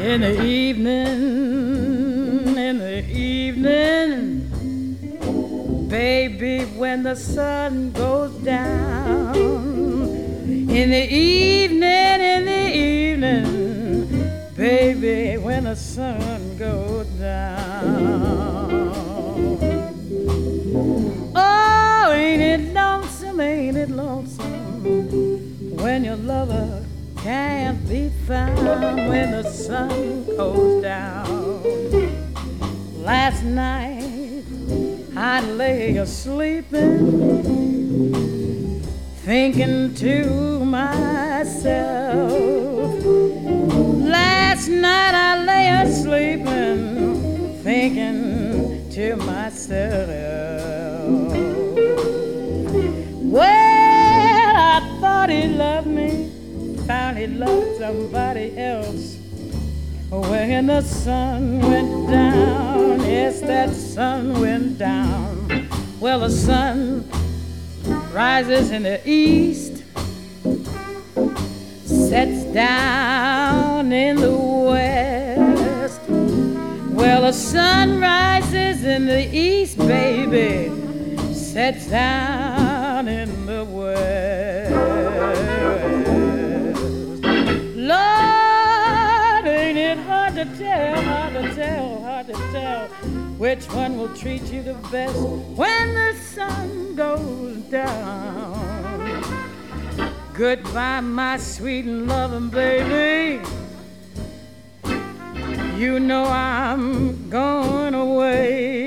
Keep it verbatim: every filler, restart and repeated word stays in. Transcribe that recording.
In the evening, in the evening, baby, when the sun goes down. In the evening, in the evening, baby, when the sun goes down. Oh, ain't it lonesome, ain't it lonesome, when your lover can't be found when the sun goes down. Last night I lay a-sleeping, thinking to myself. Last night I lay a-sleeping, thinking to myself. Well, I thought he loved me, found he loved somebody else. When the sun went down, yes, that sun went down. Well, the sun rises in the east, sets down in the west. Well, the sun rises in the east, baby, sets down in the west. Lord, ain't it hard to tell, hard to tell, hard to tell which one will treat you the best when the sun goes down. Goodbye, my sweet and loving baby. You know I'm going away.